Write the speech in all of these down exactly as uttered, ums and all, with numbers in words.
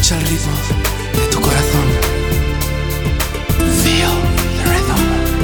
Escucha el ritmo de tu corazón. Feel the rhythm.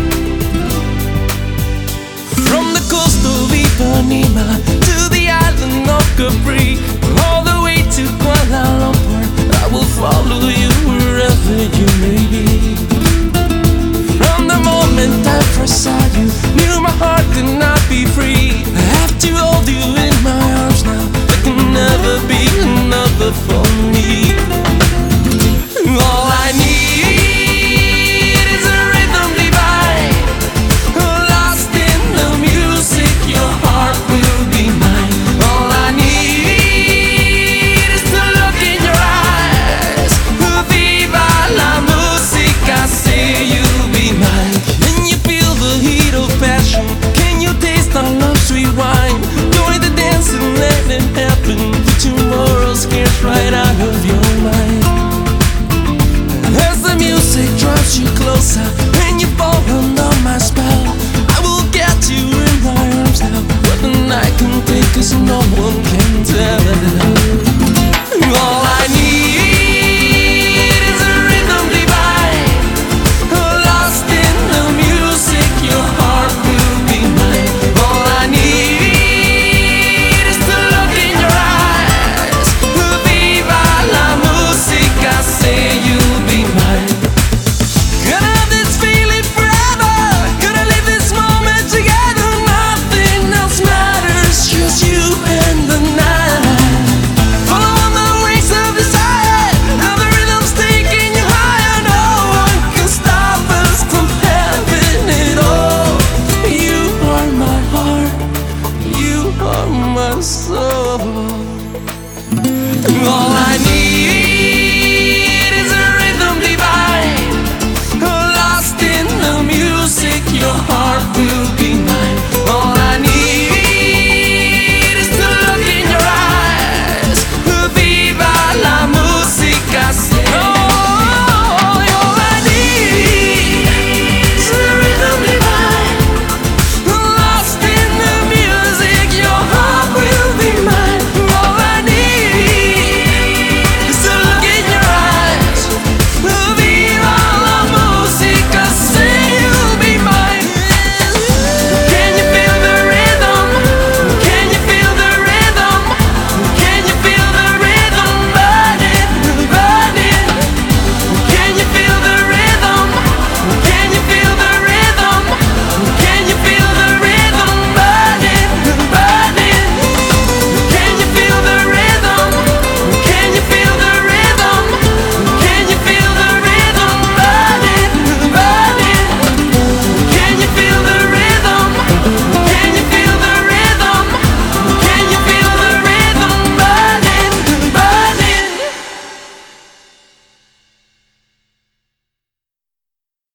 From the coast of Ipanema to the island of Capri, all the way to Kuala Lumpur, I will follow you wherever you may be. From the moment I first saw you, knew my heart could not be free. I have to hold you in my arms now. There can never be another for me. All I need is a rhythm divine. Lost in the music, your heart will be mine. All I need is to look in your eyes. Viva la música, say you'll be mine. Can you feel the heat of passion? Can you taste our love sweet wine? Join the dance and let it happen. The tomorrow scares right out of your mind. As the music draws you closer,